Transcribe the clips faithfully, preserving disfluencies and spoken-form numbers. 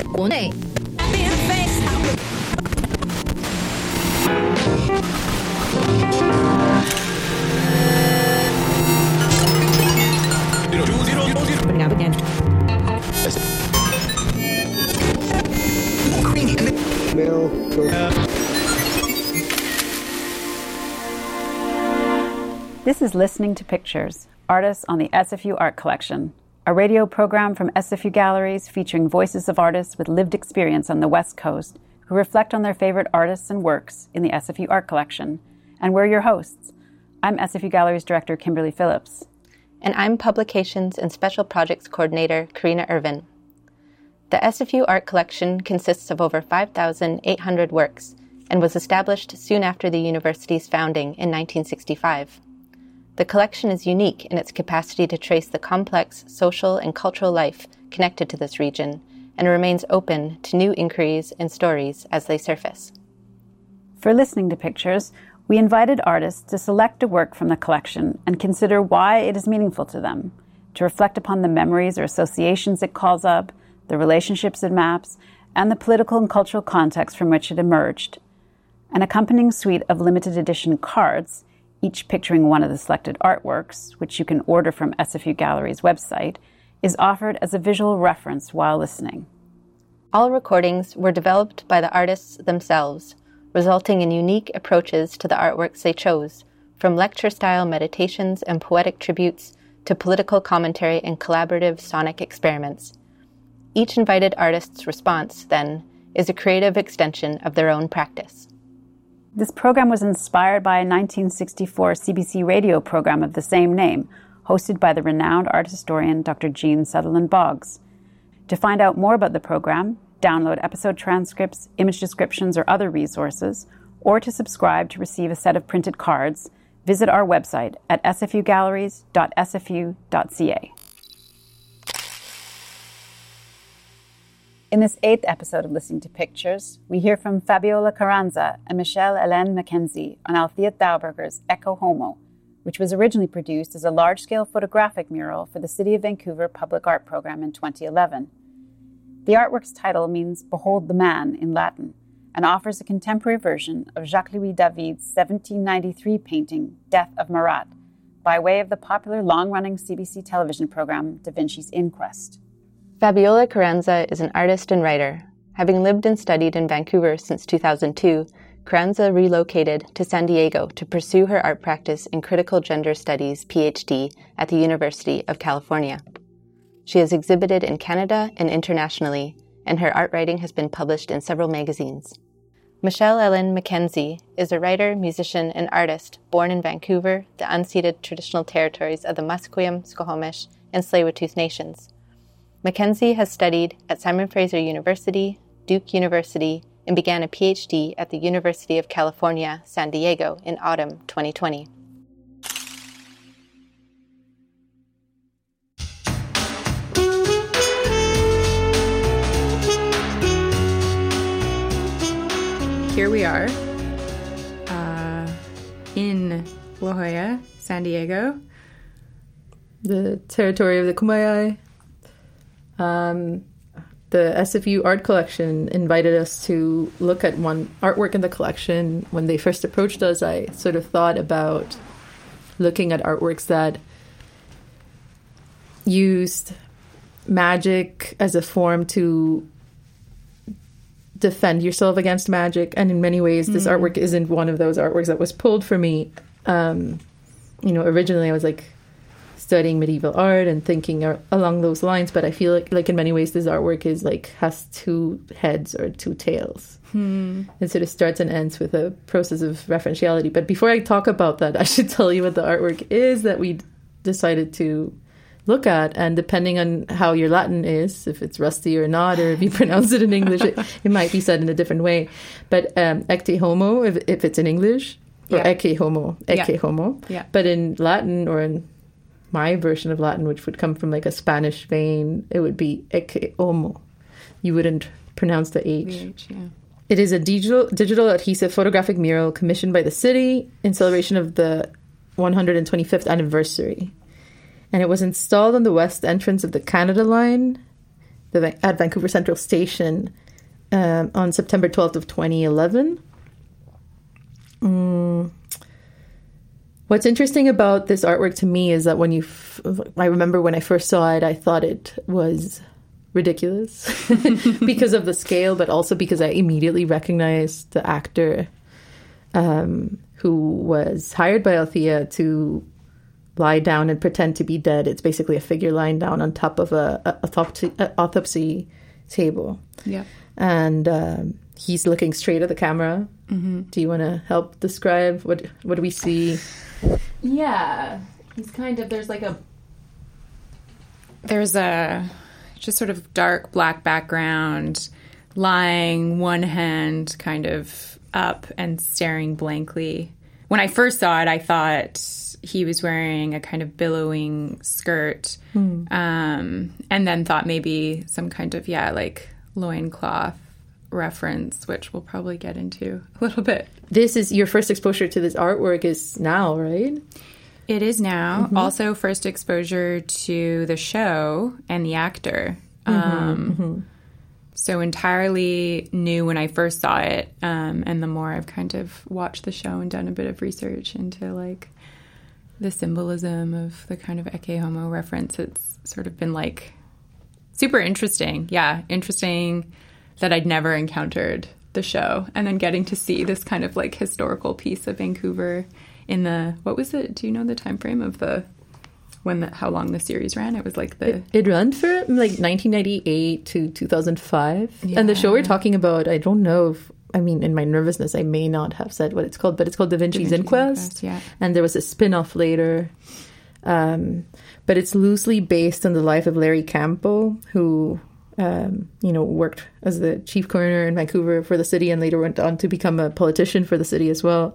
国内。 This is Listening to Pictures, Artists on the S F U Art Collection, a radio program from S F U Galleries featuring voices of artists with lived experience on the West Coast who reflect on their favorite artists and works in the S F U Art Collection. And we're your hosts. I'm S F U Galleries Director Kimberly Phillips. And I'm Publications and Special Projects Coordinator Karina Irvin. The S F U Art Collection consists of over five thousand eight hundred works and was established soon after the university's founding in nineteen sixty-five. The collection is unique in its capacity to trace the complex social and cultural life connected to this region and remains open to new inquiries and stories as they surface. For Listening to Pictures, we invited artists to select a work from the collection and consider why it is meaningful to them, to reflect upon the memories or associations it calls up, the relationships it maps, and the political and cultural context from which it emerged. An accompanying suite of limited edition cards, each picturing one of the selected artworks, which you can order from S F U Gallery's website, is offered as a visual reference while listening. All recordings were developed by the artists themselves, resulting in unique approaches to the artworks they chose, from lecture-style meditations and poetic tributes to political commentary and collaborative sonic experiments. Each invited artist's response, then, is a creative extension of their own practice. This program was inspired by a nineteen sixty-four C B C radio program of the same name, hosted by the renowned art historian Doctor Jean Sutherland Boggs. To find out more about the program, download episode transcripts, image descriptions, or other resources, or to subscribe to receive a set of printed cards, visit our website at s f u galleries dot s f u dot c a. In this eighth episode of Listening to Pictures, we hear from Fabiola Carranza and Michelle Hélène Mackenzie on Althea Dauberger's Ecce Homo, which was originally produced as a large-scale photographic mural for the City of Vancouver Public Art Program in twenty eleven. The artwork's title means Behold the Man in Latin and offers a contemporary version of Jacques-Louis David's seventeen ninety-three painting Death of Marat by way of the popular long-running C B C television program Da Vinci's Inquest. Fabiola Carranza is an artist and writer. Having lived and studied in Vancouver since two thousand two, Carranza relocated to San Diego to pursue her art practice in Critical Gender Studies P H D at the University of California. She has exhibited in Canada and internationally, and her art writing has been published in several magazines. Michelle Hélène Mackenzie is a writer, musician, and artist born in Vancouver, the unceded traditional territories of the Musqueam, Squamish, and Tsleil-Waututh Nations. Mackenzie has studied at Simon Fraser University, Duke University, and began a P H D at the University of California, San Diego in autumn twenty twenty. Here we are uh, in La Jolla, San Diego, the territory of the Kumeyaay. Um, the S F U Art Collection invited us to look at one artwork in the collection. When they first approached us, I sort of thought about looking at artworks that used magic as a form to defend yourself against magic. And in many ways, this mm. artwork isn't one of those artworks that was pulled for me. Um, you know, originally I was like, studying medieval art and thinking ar- along those lines, but I feel like, like in many ways, this artwork is like has two heads or two tails. Hmm. It sort of starts and ends with a process of referentiality. But before I talk about that, I should tell you what the artwork is that we decided to look at. And depending on how your Latin is, if it's rusty or not, or if you pronounce it in English, it, it might be said in a different way. But um, Ecce Homo, if, if it's in English, or yeah. Ecce Homo, Ecce yeah. Homo. Yeah. But in Latin or in my version of Latin, which would come from like a Spanish vein, it would be Ecce Homo. You wouldn't pronounce the H. The H, yeah. It is a digital digital adhesive photographic mural commissioned by the city in celebration of the one hundred twenty-fifth anniversary. And it was installed on the west entrance of the Canada Line the, at Vancouver Central Station um, on September twelfth of twenty eleven. Mm. What's interesting about this artwork to me is that when you, f- I remember when I first saw it, I thought it was ridiculous because of the scale, but also because I immediately recognized the actor um, who was hired by Althea to lie down and pretend to be dead. It's basically a figure lying down on top of a, a, autopsy, a autopsy table. Yeah. And um, he's looking straight at the camera. Mm-hmm. Do you want to help describe what what do we see? Yeah, he's kind of, there's like a, there's a just sort of dark black background, lying one hand kind of up and staring blankly. When I first saw it, I thought he was wearing a kind of billowing skirt, mm. um, and then thought maybe some kind of, yeah, like loincloth reference, which we'll probably get into a little bit. This is your first exposure to this artwork is now, right? It is now. Mm-hmm. Also first exposure to the show and the actor. Mm-hmm, um, mm-hmm. So entirely new when I first saw it. Um, and the more I've kind of watched the show and done a bit of research into like the symbolism of the kind of Ecce Homo reference, it's sort of been like super interesting. Yeah, interesting that I'd never encountered the show, and then getting to see this kind of like historical piece of Vancouver in the, what was it? Do you know the time frame of the, when the, how long the series ran? It was like the... It, it ran for like nineteen ninety-eight to two thousand five. Yeah. And the show we're talking about, I don't know if, I mean, in my nervousness, I may not have said what it's called, but it's called Da Vinci's, da Vinci's Inquest. Inquest. Yeah. And there was a spin-off later. Um, but it's loosely based on the life of Larry Campo, who... Um, you know, worked as the chief coroner in Vancouver for the city and later went on to become a politician for the city as well.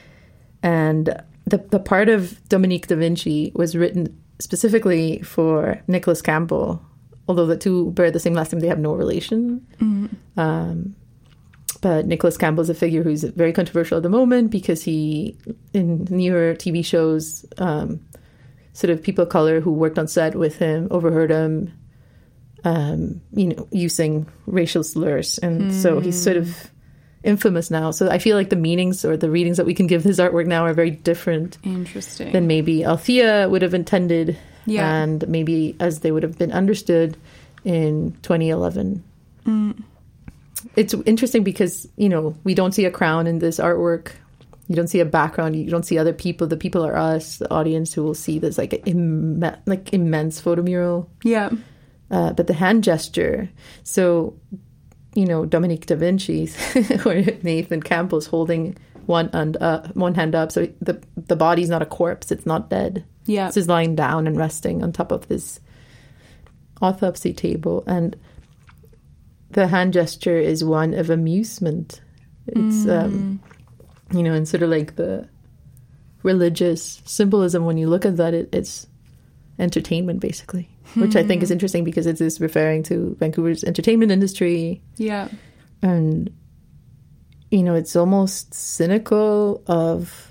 And the the part of Dominique da Vinci was written specifically for Nicholas Campbell, although the two bear the same last name, they have no relation. Mm-hmm. Um, but Nicholas Campbell is a figure who's very controversial at the moment because he, in newer T V shows, um, sort of people of color who worked on set with him overheard him Um, you know, using racial slurs. And mm. so he's sort of infamous now. So I feel like the meanings or the readings that we can give his artwork now are very different. Interesting. Than maybe Althea would have intended. Yeah. And maybe as they would have been understood in twenty eleven. Mm. It's interesting because, you know, we don't see a crown in this artwork. You don't see a background. You don't see other people. The people are us, the audience, who will see this like, Im- like immense photo mural. Yeah. Uh, but the hand gesture, so, you know, Dominique da Vinci or Nathan Campbell's holding one and uh, one hand up. So the the body's not a corpse. It's not dead. Yeah. It's just lying down and resting on top of this autopsy table. And the hand gesture is one of amusement. It's, mm. um, you know, and sort of like the religious symbolism. When you look at that, it, it's entertainment, basically. Which I think is interesting because it is referring to Vancouver's entertainment industry. Yeah. And, you know, it's almost cynical of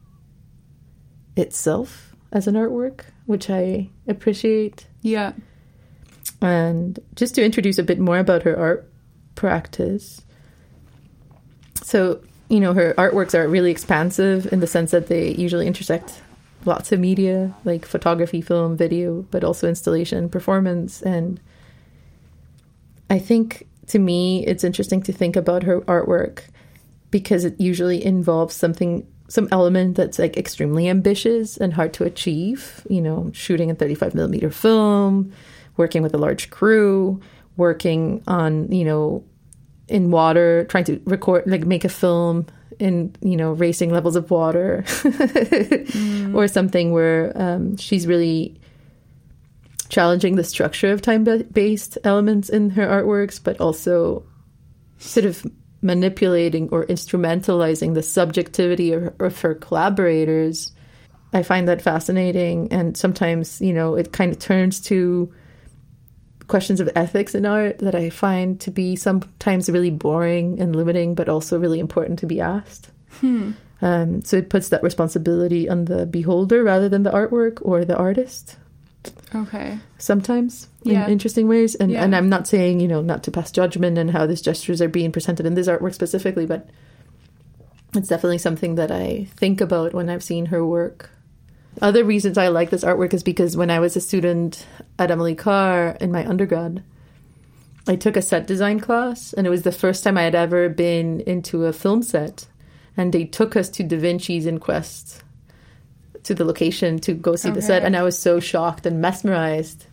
itself as an artwork, which I appreciate. Yeah. And just to introduce a bit more about her art practice. So, you know, her artworks are really expansive in the sense that they usually intersect lots of media, like photography, film, video, but also installation, performance. And I think, to me, it's interesting to think about her artwork because it usually involves something, some element that's like extremely ambitious and hard to achieve. You know, shooting a thirty-five millimeter film, working with a large crew, working on, you know, in water, trying to record, like make a film in, you know, racing levels of water mm. or something where um, she's really challenging the structure of time-based elements in her artworks, but also sort of manipulating or instrumentalizing the subjectivity of, of her collaborators. I find that fascinating. And sometimes, you know, it kind of turns to questions of ethics in art that I find to be sometimes really boring and limiting, but also really important to be asked. Hmm. Um, so it puts that responsibility on the beholder rather than the artwork or the artist. Okay. Sometimes Yeah. in interesting ways. And, Yeah. and I'm not saying, you know, not to pass judgment on how these gestures are being presented in this artwork specifically, but it's definitely something that I think about when I've seen her work. Other reasons I like this artwork is because when I was a student at Emily Carr in my undergrad, I took a set design class, and it was the first time I had ever been into a film set. And they took us to Da Vinci's Inquest, to the location to go see okay. the set. And I was so shocked and mesmerized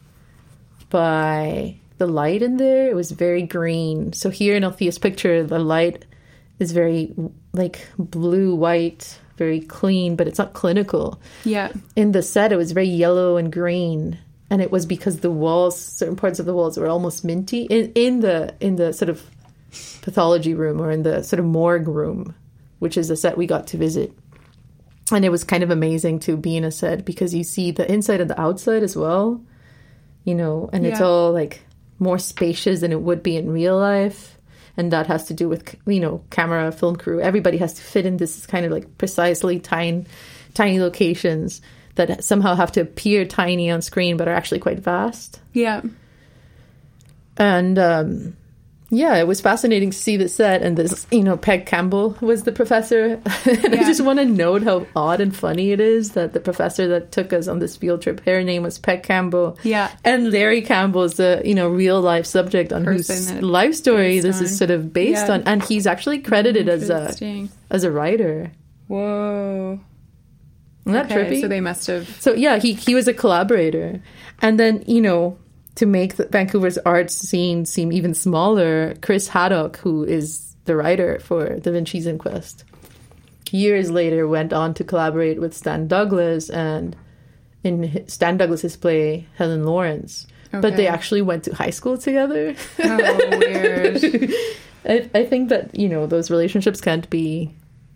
by the light in there. It was very green. So here in Althea's picture, the light is very like blue, white, very clean, but it's not clinical. Yeah. In the set, it was very yellow and green. And it was because the walls, certain parts of the walls were almost minty in, in the in the sort of pathology room or in the sort of morgue room, which is a set we got to visit. And it was kind of amazing to be in a set because you see the inside and the outside as well, you know, and yeah. it's all like more spacious than it would be in real life. And that has to do with, you know, camera, film crew. Everybody has to fit in this kind of like precisely tiny, tiny locations that somehow have to appear tiny on screen, but are actually quite vast. Yeah. And, um, yeah, it was fascinating to see the set. And this, you know, Peg Campbell was the professor. And yeah. I just want to note how odd and funny it is that the professor that took us on this field trip, her name was Peg Campbell. Yeah. And Larry Campbell is the, you know, real life subject on Person whose life story this on. is sort of based yeah. on. And he's actually credited as a as a writer. Whoa. Isn't that okay, trippy? So they must have... So, yeah, he, he was a collaborator. And then, you know, to make the Vancouver's art scene seem even smaller, Chris Haddock, who is the writer for Da Vinci's Inquest, years later went on to collaborate with Stan Douglas and in Stan Douglas's play, Helen Lawrence. Okay. But they actually went to high school together. Oh, weird. I, I think that, you know, those relationships can't be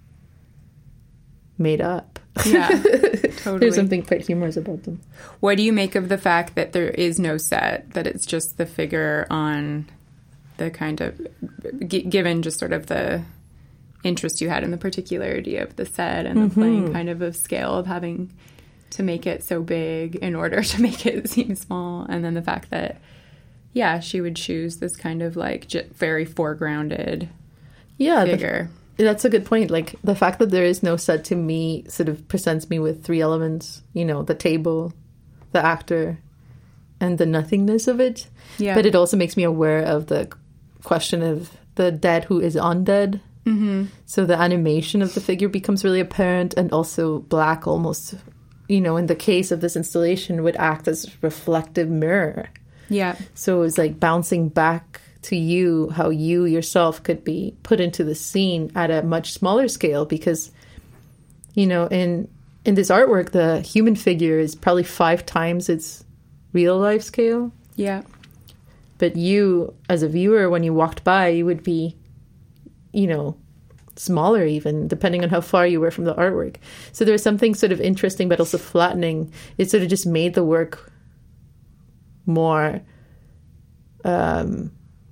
made up. Yeah, totally. There's something quite humorous about them. What do you make of the fact that there is no set, that it's just the figure on the kind of, g- given just sort of the interest you had in the particularity of the set and the mm-hmm. playing kind of of scale of having to make it so big in order to make it seem small, and then the fact that, yeah, she would choose this kind of like j- very foregrounded yeah, figure. The- That's a good point. Like, the fact that there is no set to me sort of presents me with three elements, you know, the table, the actor, and the nothingness of it. Yeah. But it also makes me aware of the question of the dead who is undead. Mm-hmm. So the animation of the figure becomes really apparent, and also black almost, you know, in the case of this installation, would act as a reflective mirror. Yeah. So it's like bouncing back to you, how you yourself could be put into the scene at a much smaller scale, because, you know, in in this artwork, the human figure is probably five times its real life scale. Yeah. But you, as a viewer, when you walked by, you would be, you know, smaller even, depending on how far you were from the artwork. So there was something sort of interesting, but also flattening. It sort of just made the work more... Um,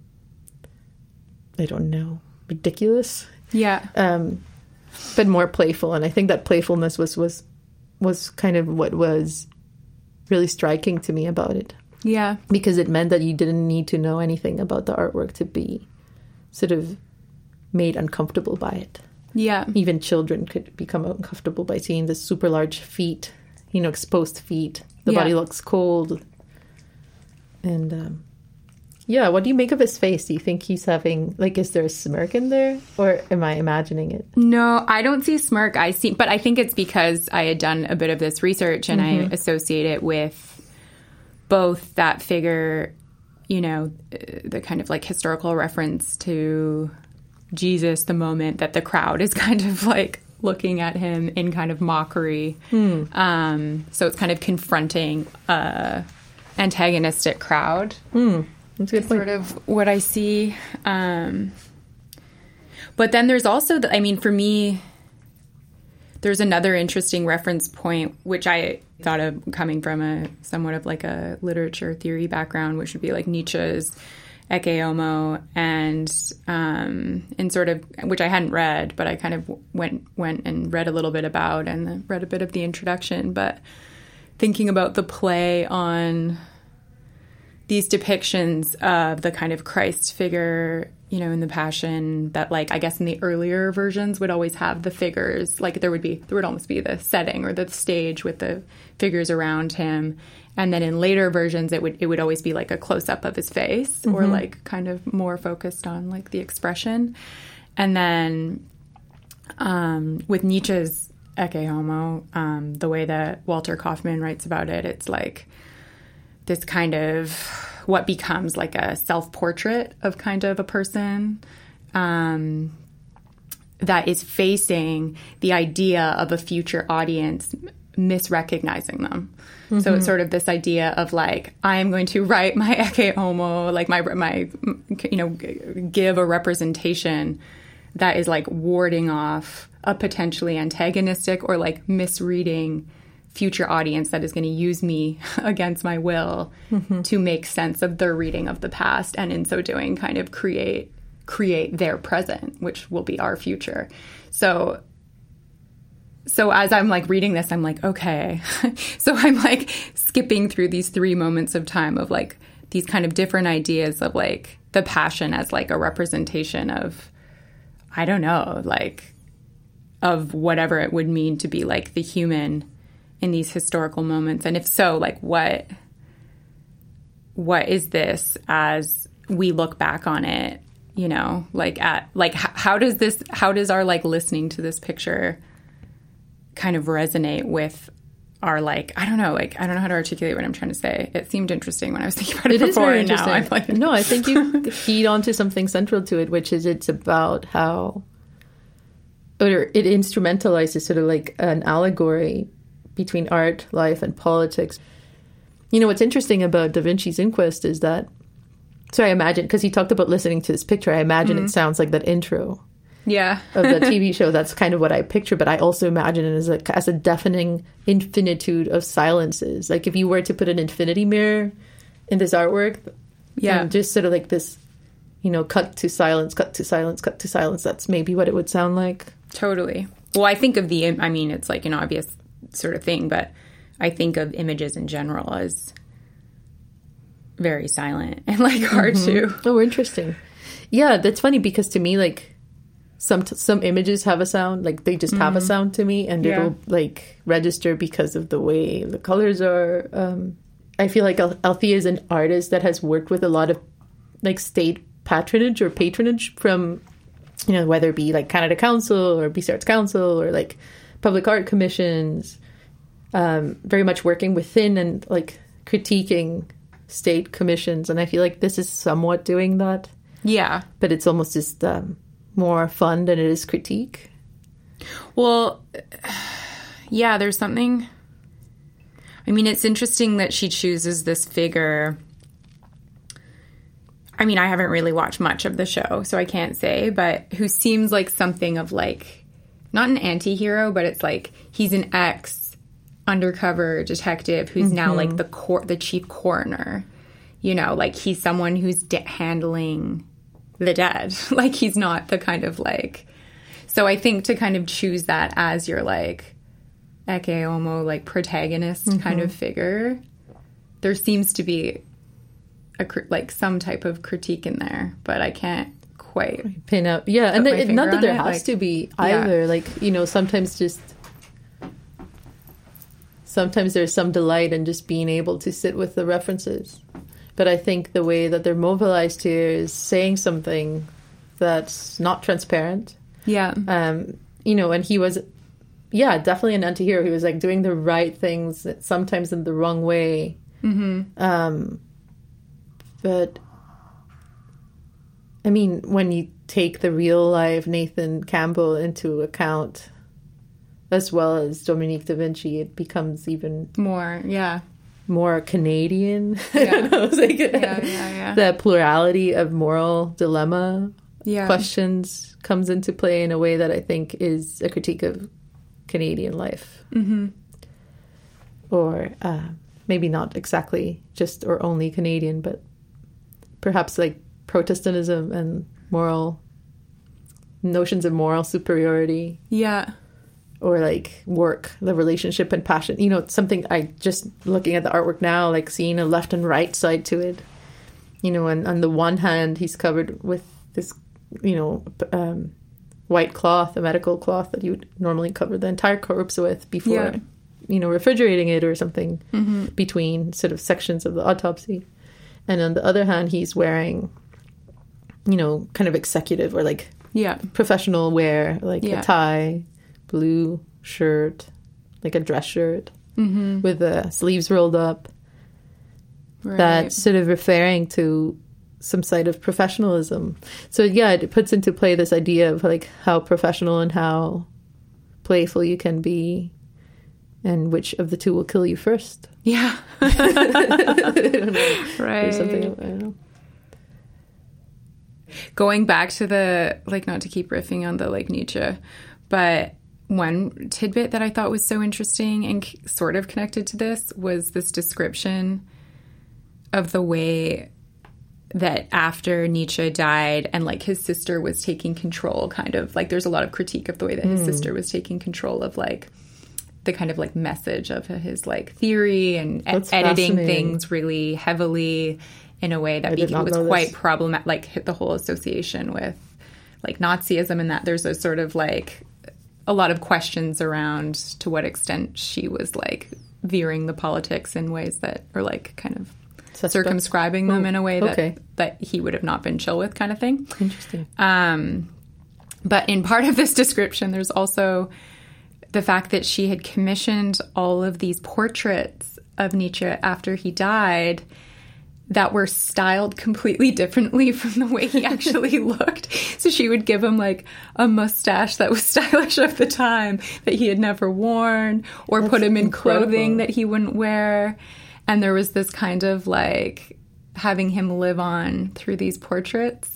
I don't know, ridiculous. Yeah. Um, but more playful. And I think that playfulness was, was, was kind of what was really striking to me about it. Yeah. Because it meant that you didn't need to know anything about the artwork to be sort of made uncomfortable by it. Yeah. Even children could become uncomfortable by seeing the super large feet, you know, exposed feet. The yeah. body looks cold. And, um, yeah, what do you make of his face? Do you think he's having, like, is there a smirk in there? Or am I imagining it? No, I don't see a smirk. I see, but I think it's because I had done a bit of this research and mm-hmm. I associate it with both that figure, you know, the kind of like historical reference to Jesus, the moment that the crowd is kind of like looking at him in kind of mockery. Mm. Um, so it's kind of confronting a antagonistic crowd. Mm. That's a good point. Sort of what I see. Um, but then there's also, the, I mean, for me, there's another interesting reference point, which I thought of coming from a somewhat of like a literature theory background, which would be like Nietzsche's Ecce Homo, and um, and sort of, which I hadn't read, but I kind of went went and read a little bit about and read a bit of the introduction. But thinking about the play on these depictions of the kind of Christ figure, you know, in the Passion that, like, I guess in the earlier versions would always have the figures, like there would be, there would almost be the setting or the stage with the figures around him. And then in later versions, it would, it would always be like a close up of his face mm-hmm. or like kind of more focused on like the expression. And then um, with Nietzsche's Ecce Homo, um, the way that Walter Kaufmann writes about it, it's like this kind of what becomes like a self-portrait of kind of a person um, that is facing the idea of a future audience misrecognizing them. Mm-hmm. So it's sort of this idea of like, I'm going to write my Ecce Homo, like my, my, you know, give a representation that is like warding off a potentially antagonistic or like misreading future audience that is going to use me against my will mm-hmm. to make sense of their reading of the past, and in so doing kind of create create their present, which will be our future. So so as I'm like reading this, I'm like, okay. So I'm like skipping through these three moments of time of like these kind of different ideas of like the Passion as like a representation of, I don't know, like of whatever it would mean to be like the human in these historical moments. And if so, like what what is this as we look back on it, you know, like at like h- how does this how does our like listening to this picture kind of resonate with our like I don't know, like I don't know how to articulate what I'm trying to say. It seemed interesting when I was thinking about it, it before, is very and now I'm like no, I think you keyed onto something central to it, which is it's about how or it instrumentalizes sort of like an allegory between art, life, and politics. You know, what's interesting about Da Vinci's Inquest is that, so I imagine, because he talked about listening to this picture, I imagine mm-hmm. it sounds like that intro yeah. of the T V show. That's kind of what I picture, but I also imagine it as a, as a deafening infinitude of silences. Like if you were to put an infinity mirror in this artwork, yeah, and just sort of like this, you know, cut to silence, cut to silence, cut to silence, that's maybe what it would sound like. Totally. Well, I think of the, I mean, it's like an obvious sort of thing, but I think of images in general as very silent and like hard mm-hmm. to. Oh, interesting. Yeah, that's funny because to me, like some some images have a sound, like they just mm-hmm. have a sound to me, and yeah. it'll like register because of the way the colors are. Um, I feel like Al- Althea is an artist that has worked with a lot of like state patronage or patronage from, you know, whether it be like Canada Council or B C Arts Council or like public art commissions, um, very much working within and like critiquing state commissions. And I feel like this is somewhat doing that. Yeah. But it's almost just um, more fun than it is critique. Well, yeah, there's something. I mean, it's interesting that she chooses this figure. I mean, I haven't really watched much of the show, so I can't say, but who seems like something of like, not an anti-hero, but it's like he's an ex undercover detective who's mm-hmm. now like the cor- the chief coroner. You know, like he's someone who's de- handling the dead. Like he's not the kind of like. So I think to kind of choose that as your like Ecce Homo like protagonist mm-hmm. kind of figure, there seems to be a like some type of critique in there, but I can't quite pin up. Yeah, and the, not that there it. has like, to be either. Yeah. Like, you know, sometimes just sometimes there's some delight in just being able to sit with the references. But I think the way that they're mobilized here is saying something that's not transparent. Yeah. Um, you know, and he was, yeah, definitely an anti-hero. He was like doing the right things, sometimes in the wrong way. Mm-hmm. Um, but I mean, when you take the real life Nathan Campbell into account, as well as Dominique Da Vinci, it becomes even more, yeah, more Canadian. Yeah, I was like, yeah, yeah, yeah. The plurality of moral dilemma yeah. questions comes into play in a way that I think is a critique of Canadian life, mm-hmm. or uh, maybe not exactly just or only Canadian, but perhaps like Protestantism and moral notions of moral superiority. Yeah. or like work, the relationship and passion. You know, something I just looking at the artwork now, like seeing a left and right side to it. You know, and on the one hand, he's covered with this, you know, um, white cloth, a medical cloth that you would normally cover the entire corpse with before, Yeah. you know, refrigerating it or something Mm-hmm. between sort of sections of the autopsy. And on the other hand, he's wearing, you know, kind of executive or like Yeah. professional wear, like Yeah. a tie, blue shirt, like a dress shirt Mm-hmm. with the sleeves rolled up. Right. That's sort of referring to some side of professionalism. So yeah, it puts into play this idea of like how professional and how playful you can be, and which of the two will kill you first. Yeah. I don't know. Right. Or something. I don't know. Going back to the, like, not to keep riffing on the, like, Nietzsche, but one tidbit that I thought was so interesting and c- sort of connected to this was this description of the way that after Nietzsche died and, like, his sister was taking control, kind of, like, there's a lot of critique of the way that his sister was taking control of, like, the kind of, like, message of his, like, theory and e- That's editing fascinating. things really heavily in a way that I did became, not was know quite this. problematic, like, hit the whole association with, like, Nazism, and that there's a sort of, like, a lot of questions around to what extent she was, like, veering the politics in ways that are, like, kind of Suspect. circumscribing them Oh, in a way that, okay. that he would have not been chill with, kind of thing. Interesting. Um, but in part of this description, there's also the fact that she had commissioned all of these portraits of Nietzsche after he died that were styled completely differently from the way he actually looked. So she would give him like a mustache that was stylish of the time that he had never worn, or That's put him in incredible. clothing that he wouldn't wear. And there was this kind of like having him live on through these portraits.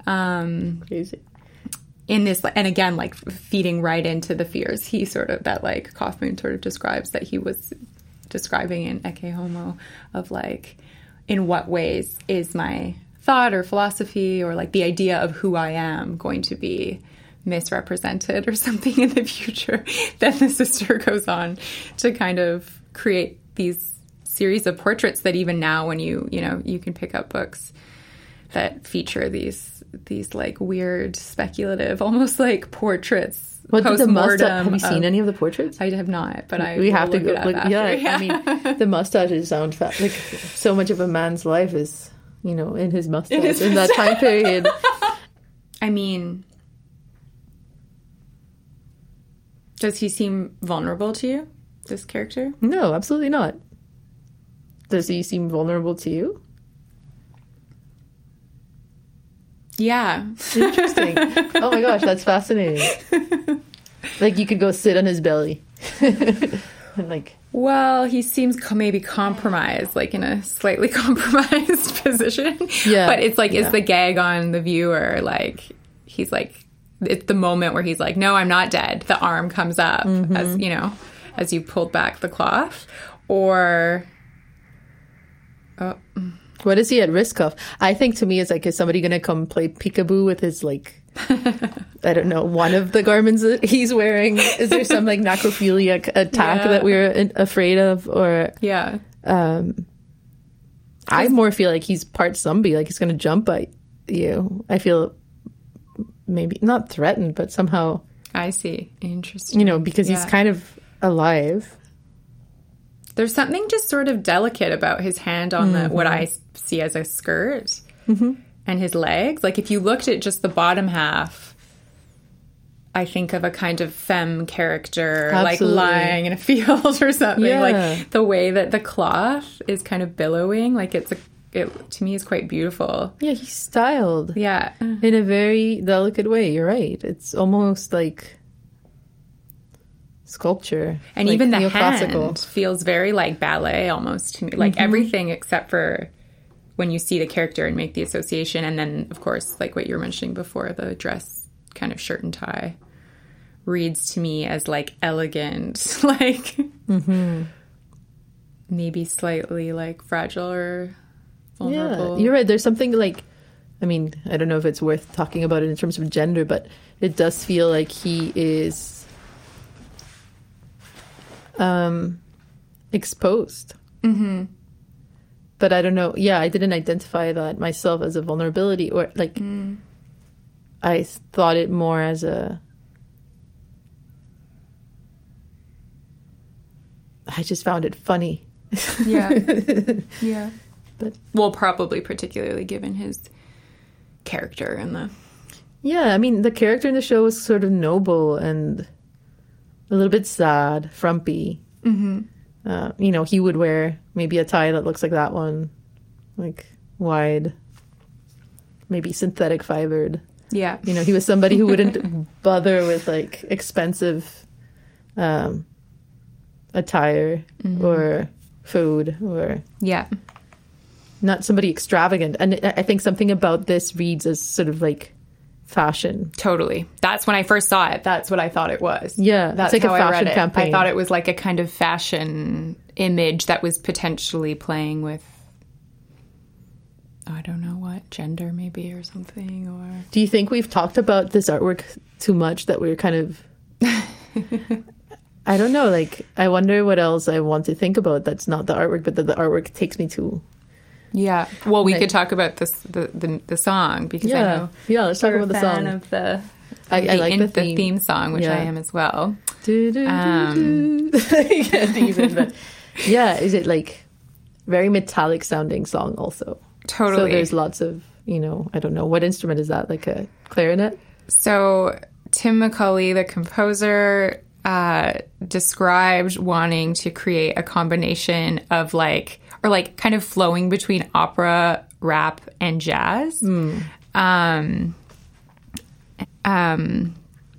Um, Crazy. in this, and again, like feeding right into the fears he sort of, that like Kaufman sort of describes, that he was describing in Ecce Homo, of like, in what ways is my thought or philosophy or like the idea of who I am going to be misrepresented or something in the future. Then the sister goes on to kind of create these series of portraits that even now, when you, you know, you can pick up books that feature these these like weird, speculative, almost like portraits. What did the mustache? post-mortem Have you seen of- any of the portraits? I have not, but I we will have to look go. it up Look, after. yeah, I mean, the mustaches sound fa- like so much of a man's life is, you know, in his mustache his in that time period. I mean, does he seem vulnerable to you, this character? No, absolutely not. Does he seem vulnerable to you? Yeah. Interesting. Oh my gosh, that's fascinating. Like you could go sit on his belly. And like, Well, he seems co- maybe compromised, like in a slightly compromised position. Yeah. But it's like, Yeah. it's the gag on the viewer. Like, he's like, it's the moment where he's like, no, I'm not dead. The arm comes up Mm-hmm. as, you know, as you pulled back the cloth. Or, oh, what is he at risk of? I think to me it's like, is somebody going to come play peekaboo with his like, I don't know, one of the garments that he's wearing? Is there some like necrophiliac attack Yeah. that we're in- afraid of? Or yeah. um, I more feel like he's part zombie, like he's going to jump at you. I feel maybe not threatened, but somehow, I see. Interesting. you know, because he's Yeah. kind of alive. There's something just sort of delicate about his hand on the what I see as a skirt and his legs. Like if you looked at just the bottom half, I think of a kind of femme character, Absolutely. like lying in a field or something. Yeah. Like the way that the cloth is kind of billowing, like it's a, it to me is quite beautiful. Yeah, he's styled Yeah. in a very delicate way. You're right. It's almost like sculpture. And like even the neoclassical. hand feels very like ballet almost to me. Like everything except for when you see the character and make the association. And then, of course, like what you were mentioning before, the dress kind of shirt and tie reads to me as like elegant, like maybe slightly like fragile or vulnerable. Yeah, you're right. There's something like, I mean, I don't know if it's worth talking about it in terms of gender, but it does feel like he is um, exposed. Mm-hmm. But I don't know. Yeah, I didn't identify that myself as a vulnerability, or like mm. I thought it more as a. I just found it funny. Yeah. Yeah. But well, probably particularly given his character and the. Yeah, I mean, the character in the show was sort of noble and a little bit sad, frumpy. Mm-hmm. Uh, you know, he would wear maybe a tie that looks like that one, like wide, maybe synthetic fibered. Yeah. You know, he was somebody who wouldn't bother with like expensive um, attire mm-hmm. or food or. Yeah. Not somebody extravagant. And I think something about this reads as sort of like fashion. Totally. That's when I first saw it. That's what I thought it was. Yeah. That's it's like how a fashion I read it. campaign. I thought it was like a kind of fashion image that was potentially playing with, I don't know what, gender maybe or something. Or do you think we've talked about this artwork too much that we're kind of... I don't know. Like, I wonder what else I want to think about that's not the artwork, but that the artwork takes me to... Yeah. Well, we like, could talk about this the, the, the song because yeah. I know yeah, let's talk about the fan song. Of the, I, the, I like in, the theme. the theme song, which yeah. I am as well. Do, do, um, do, do. I can't even, but yeah, is it like very metallic sounding song also? Totally. So there's lots of, you know, I don't know, what instrument is that? Like a clarinet? So Tim McCulley, the composer, uh, described wanting to create a combination of like, or like kind of flowing between opera, rap, and jazz. Mm. Um, um,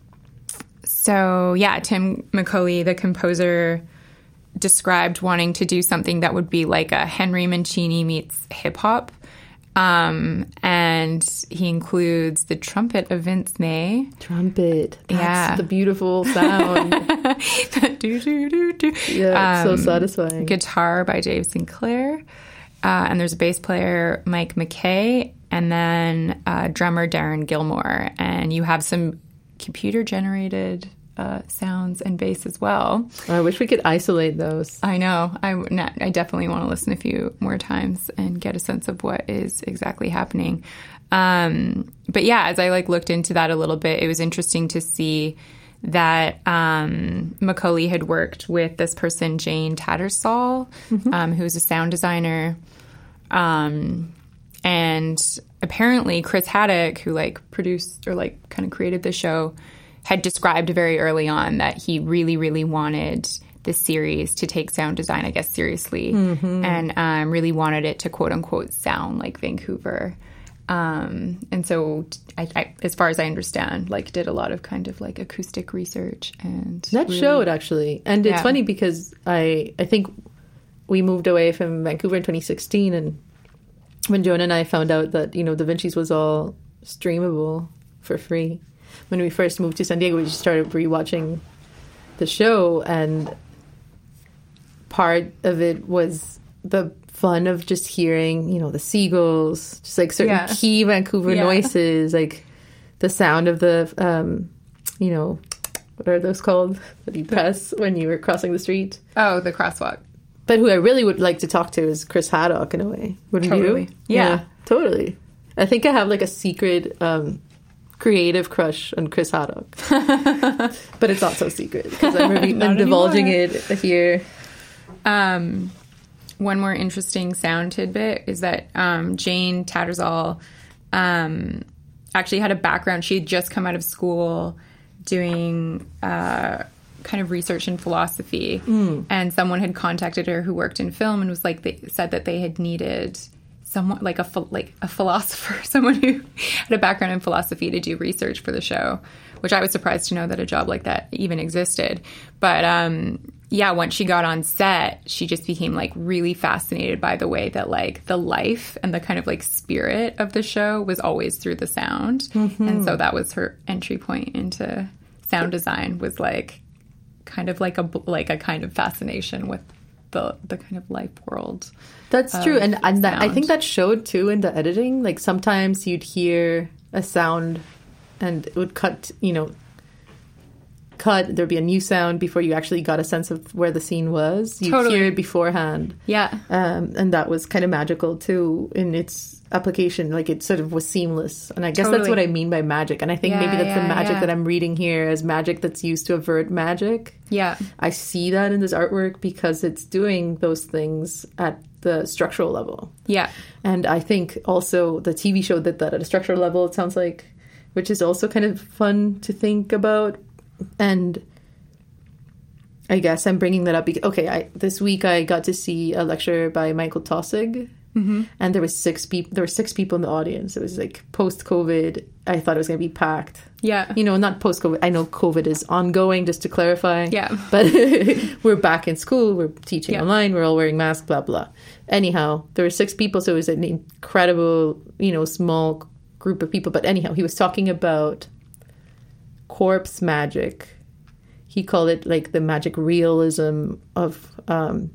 so yeah, Tim McCulley, the composer, described wanting to do something that would be like a Henry Mancini meets hip hop. Um, and he includes the trumpet of Vince May. Trumpet. That's yeah. the beautiful sound. do, do, do, do. Yeah, it's um, so satisfying. Guitar by Dave Sinclair. Uh, and there's a bass player, Mike McKay, and then uh, drummer Darren Gilmore. And you have some computer-generated uh, sounds and bass as well. I wish we could isolate those. I know. I, I definitely want to listen a few more times and get a sense of what is exactly happening. Um, but yeah, as I like looked into that a little bit, it was interesting to see that um, McCulley had worked with this person, Jane Tattersall, mm-hmm. um, who's a sound designer. Um, and apparently Chris Haddock, who like produced or like kind of created the show, had described very early on that he really, really wanted this series to take sound design, I guess, seriously, mm-hmm. and um, really wanted it to quote unquote sound like Vancouver. Um, and so, I, I, as far as I understand, like did a lot of kind of like acoustic research and that really, showed actually. And it's yeah. funny because I, I think we moved away from Vancouver in twenty sixteen, and when Joan and I found out that, you know, Da Vinci's was all streamable for free. When we first moved to San Diego, we just started rewatching the show, and part of it was the fun of just hearing, you know, the seagulls, just like certain yeah. key Vancouver yeah. noises, like the sound of the, um, you know, what are those called that you press when you were crossing the street? Oh, the crosswalk. But who I really would like to talk to is Chris Haddock in a way. Wouldn't totally. you? Yeah. yeah, totally. I think I have like a secret um, creative crush on Chris Haddock. But it's not so secret because I'm, re- I'm divulging it here. Um, one more interesting sound tidbit is that um, Jane Tattersall um, actually had a background. She had just come out of school doing uh, kind of research in philosophy, mm. and someone had contacted her who worked in film and was like, they said that they had needed someone like a like a philosopher, someone who had a background in philosophy to do research for the show, which I was surprised to know that a job like that even existed. But um, yeah, once she got on set, she just became like really fascinated by the way that like the life and the kind of like spirit of the show was always through the sound. Mm-hmm. And so that was her entry point into sound design, was like kind of like a like a kind of fascination with the the kind of life world. That's true. And, and that, I think that showed too in the editing. Like sometimes you'd hear a sound and it would cut, you know, cut, there'd be a new sound before you actually got a sense of where the scene was. You'd Totally. hear it beforehand. Yeah. Um, and that was kind of magical too in its application. Like it sort of was seamless. And I guess Totally. that's what I mean by magic. And I think Yeah, maybe that's yeah, the magic yeah. that I'm reading here as magic that's used to avert magic. Yeah. I see that in this artwork because it's doing those things at the structural level. Yeah. And I think also the T V show did that at a structural level, it sounds like, which is also kind of fun to think about. And I guess I'm bringing that up because, okay, I, this week I got to see a lecture by Michael Tossig, mm-hmm. and there was six people. There were six people in the audience. It was like post-COVID. I thought it was going to be packed. Yeah. You know, not post-COVID. I know COVID is ongoing, just to clarify. Yeah. But we're back in school. We're teaching Yeah. online. We're all wearing masks, blah, blah. Anyhow, there were six people, so it was an incredible, you know, small group of people. But anyhow, he was talking about corpse magic. He called it like the magic realism of um,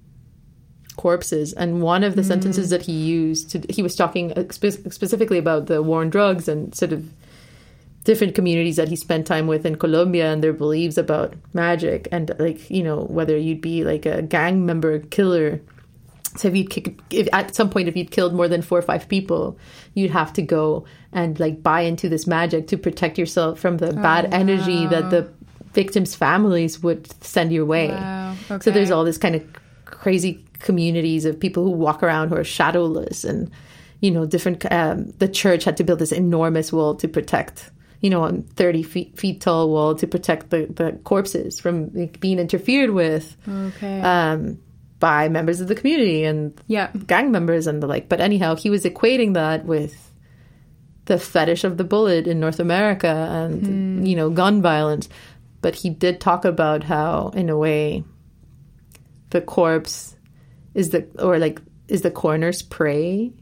corpses. And one of the mm. sentences that he used, to, he was talking spe- specifically about the war on drugs and sort of different communities that he spent time with in Colombia and their beliefs about magic. And like, you know, whether you'd be like a gang member killer. So if you'd kick, if at some point, if you'd killed more than four or five people, you'd have to go and like buy into this magic to protect yourself from the oh, bad energy wow. that the victims' families would send your way. Wow. Okay. So there's all this kind of crazy communities of people who walk around who are shadowless, and you know, different. Um, the church had to build this enormous wall to protect, you know, a thirty feet, feet tall wall to protect the, the corpses from like, being interfered with. Okay. Um, by members of the community and yeah. gang members and the like. But anyhow, he was equating that with the fetish of the bullet in North America and, mm. you know, gun violence. But he did talk about how, in a way, the corpse is the, or like, is the coroner's prey.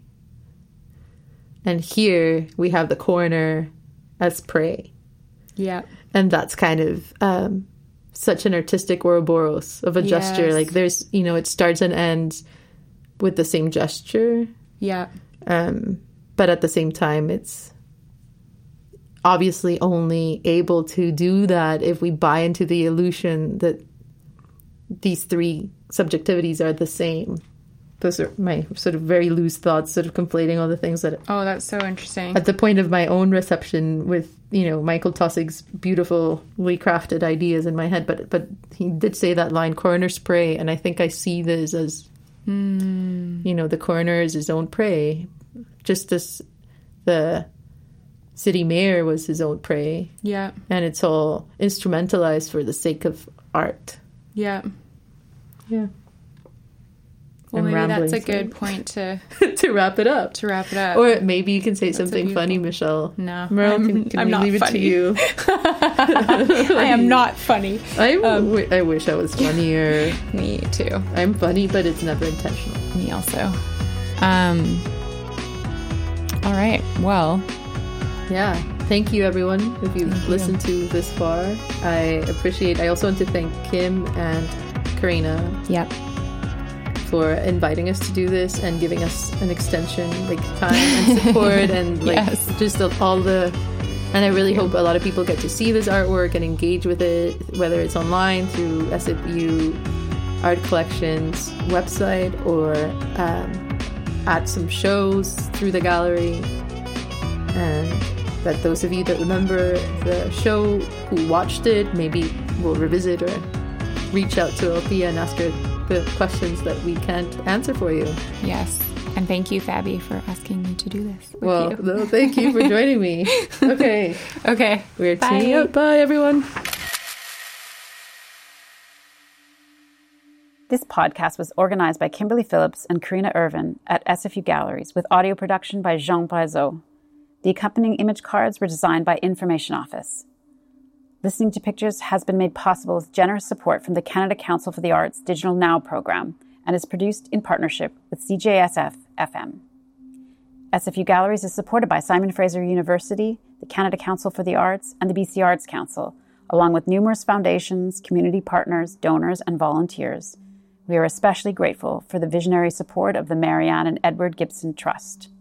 And here we have the coroner as prey. Yeah. And that's kind of... Um, such an artistic Ouroboros of a yes. gesture. Like there's, you know, it starts and ends with the same gesture. Yeah. Um, but at the same time, it's obviously only able to do that if we buy into the illusion that these three subjectivities are the same. Those are my sort of very loose thoughts, sort of conflating all the things that... Oh, that's so interesting. At the point of my own reception with, you know, Michael Tossig's beautifully crafted ideas in my head. But but he did say that line, coroner's prey. And I think I see this as, mm. you know, the coroner is his own prey. Just as the city mayor was his own prey. Yeah. And it's all instrumentalized for the sake of art. Yeah. Yeah. Well, I'm maybe rambling, that's a good so. point to to wrap it up. To wrap it up. Or maybe you can say that's something funny, beautiful... Michelle. No, Merle, I'm, can, can I'm we not leave funny. it to you? I am not funny. I'm, um, I wish I was funnier. Me too. I'm funny, but it's never intentional. Me also. Um. All right. Well. Yeah. Thank you, everyone, if you've Thank listened you. to this far. I appreciate. I also want to thank Kim and Karina. Yep. For inviting us to do this and giving us an extension, like time and support and like yes. just all the, and I really hope a lot of people get to see this artwork and engage with it, whether it's online through S F U Art Collection's website or um, at some shows through the gallery. And that those of you that remember the show who watched it maybe will revisit or reach out to Althea and ask her the questions that we can't answer for you. Yes. And thank you, Fabi, for asking me to do this. With well, you. no, thank you for joining me. Okay. Okay. We're Bye. tuning out. Bye, everyone. This podcast was organized by Kimberly Phillips and Karina Irvin at S F U Galleries with audio production by Jean Brazeau. The accompanying image cards were designed by Information Office. Listening to Pictures has been made possible with generous support from the Canada Council for the Arts Digital Now program and is produced in partnership with C J S F F M. S F U Galleries is supported by Simon Fraser University, the Canada Council for the Arts, and the B C Arts Council, along with numerous foundations, community partners, donors, and volunteers. We are especially grateful for the visionary support of the Marianne and Edward Gibson Trust.